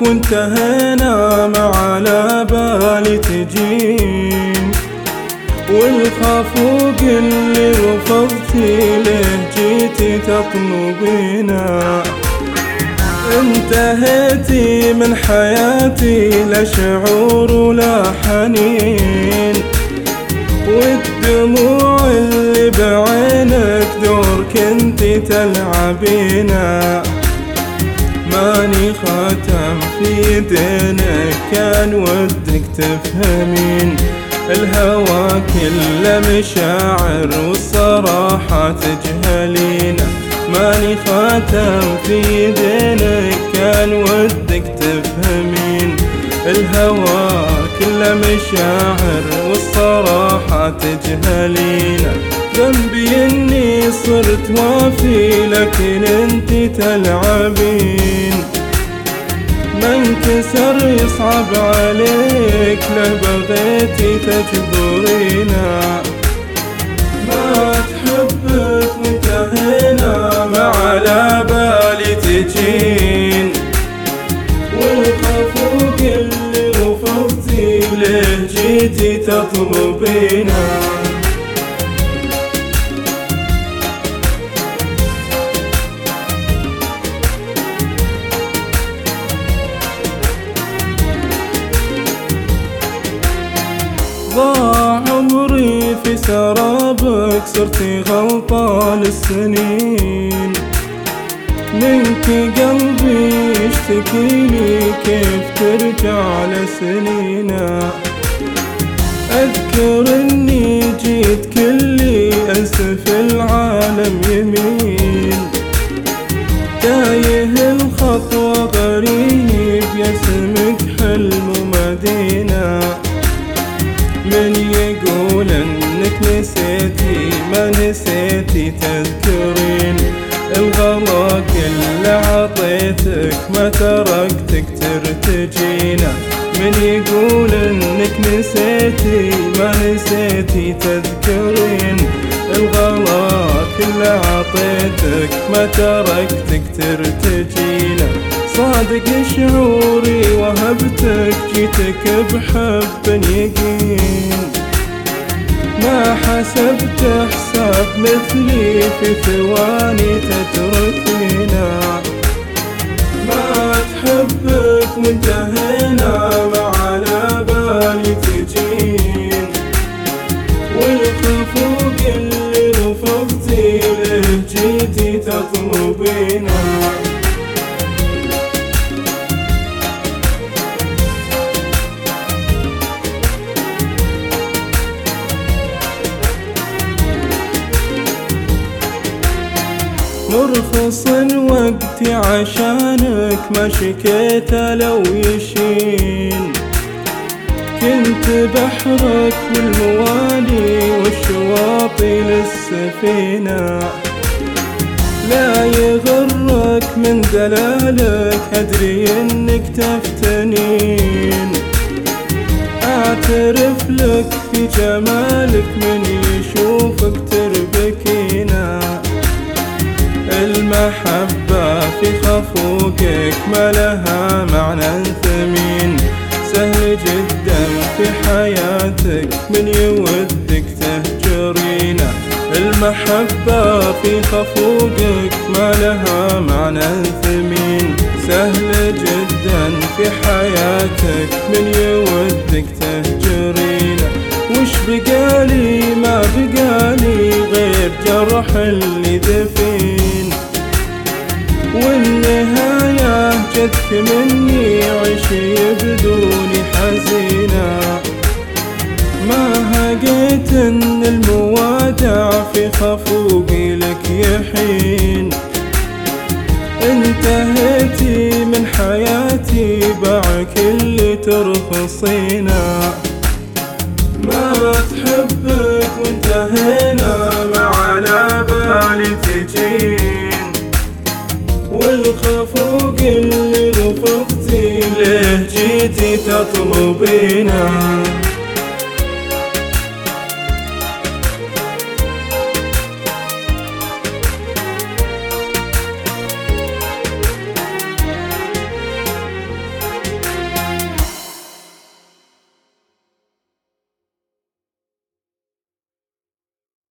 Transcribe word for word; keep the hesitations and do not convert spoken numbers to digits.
وانتهينا ما على بالي تجين، والخافوق اللي رفضتي له جيتي تطلبينا. انتهيتي من حياتي لا شعور ولا حنين، والدموع اللي بعينك دور كنتي تلعبينا. ماني خاتم في يدينك كان ودك تفهمين، الهوى كله مشاعر والصراحة تجهلينا. ماني خاتم في يدينك كان ودك تفهمين، الهوى كله مشاعر والصراحة تجهلينا. ذنبي اني صرت وافي لكن انتي تلعبين، ما انكسر يصعب عليك لو بغيتي تجبرينا. ما تحبك وانتهينا ما على بالي تجين، والخافوق اللي رفضتي ليه جيتي تطلبينا. ضاع عمري في سرابك صرتي غلطة للسنين، منك قلبي يشتكيلي كيف ترجع لسنينا. أذكر اني جيت كلي أسف العالم يمين، تايه الخطوة غريب يسمك حلم ومدينة. من يقول انك نسيتي ما نسيتي تذكرين، الغلا كله عطيتك ما تركتك ترتجينا. من يقول انك نسيتي ما نسيتي تذكرين، الغلا كله عطيتك ما تركتك ترتجينا. صادق شعوري وهبتك جيتك بحب يقين، ما حسبت حساب مثلي في ثواني تتركينا. ما تحبك وانتهينا ما على بالي تجين، والخفوق اللي رفضتي له جيتي تطلبينا. مرخص وقتي عشانك ما شكيت لو يشين، كنت بحرك والموالي والشواطئ للسفينة. لا يغرك من دلالك أدري إنك تفتنين، أعترف لك في جمالك من يشوفك تربكينا. المحبة في خفوقك ما لها معنى ثمين، سهل جدا في حياتك من يودك تهجرينا. المحبة في خفوقك ما لها معنى ثمين، سهل جدا في حياتك من يودك تهجرينا. وش بقالي ما بقالي غير جرح اللي دفين، والنهاية جتك مني عشي بدوني حزينة. ما هقيت ان الموادع في خفوقي لك يحين، انتهيتي من حياتي باع كل ترخصينا. ما تحبك وانتهينا ما على بالي تجين، والخفوق اللي رفضتي ليه جيتي تطلبينا.